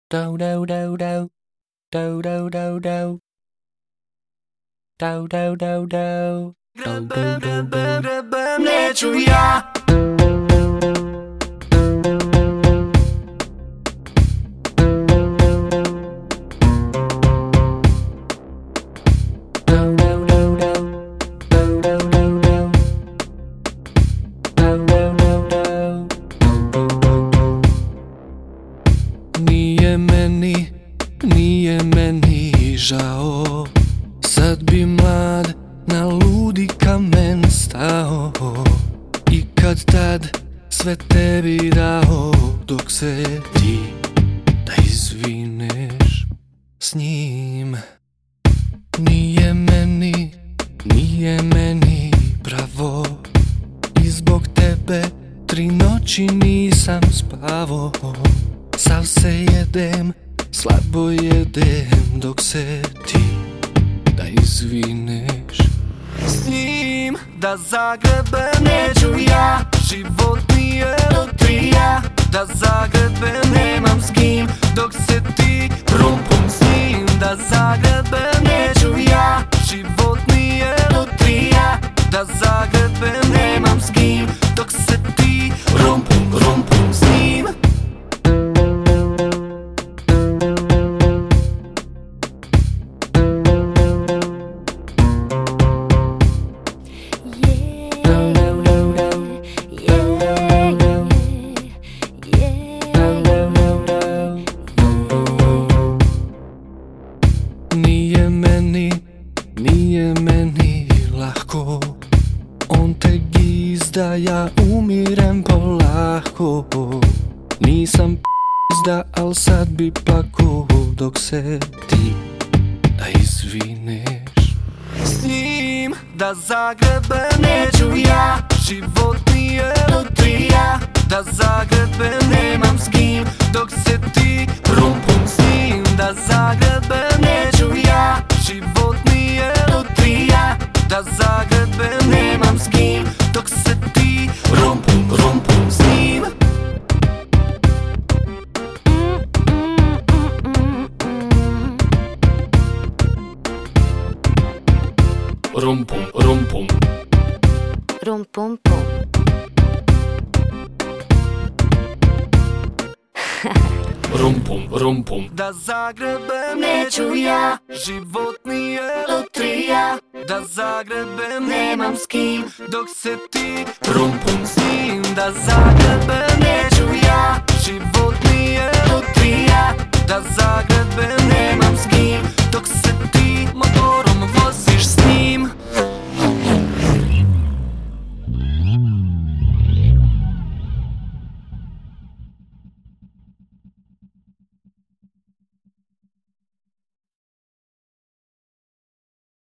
Do do do do do do do do do do do do. Grebem, neću ja. Nije meni žao, sad bi mlad na ludi kamen stao i kad tad sve tebi dao, dok se ti da izvineš s njim. Nije meni pravo i zbog tebe 3 noći nisam spavao. Sav se jedem, slabo jedem, dok se ti da izvineš s njim. Da zagrebem, neću ja. Život nije lotrija. Da zagrebem, nemam s kim, dok se ti rumpum s njim. Da zagrebem, neću ja. Život nije lotrija. Da zagrebem, nemam s kim, dok se ti rumpum s njim. Nije meni lako, on te gizda, ja umirem polako. Nisam p***da, al sad bi plako, dok se ti da izvineš s njim. Da zagrebem, neću ja. Život nije lotrija. Da zagrebem, nemam s kim, dok se ti rumpum s njim. Da zagrebem, neću ja. Život nije lotrija. Da zagrebem, nemam s kim, dok se ti rumpum s njim. Rumpum Rumpum. Da zagrebem, neću ja. Život nije lotrija. Da zagrebem, nemam s kim, dok se ti rumpum s njim. Da zagrebem, neću ja. Život nije lotrija.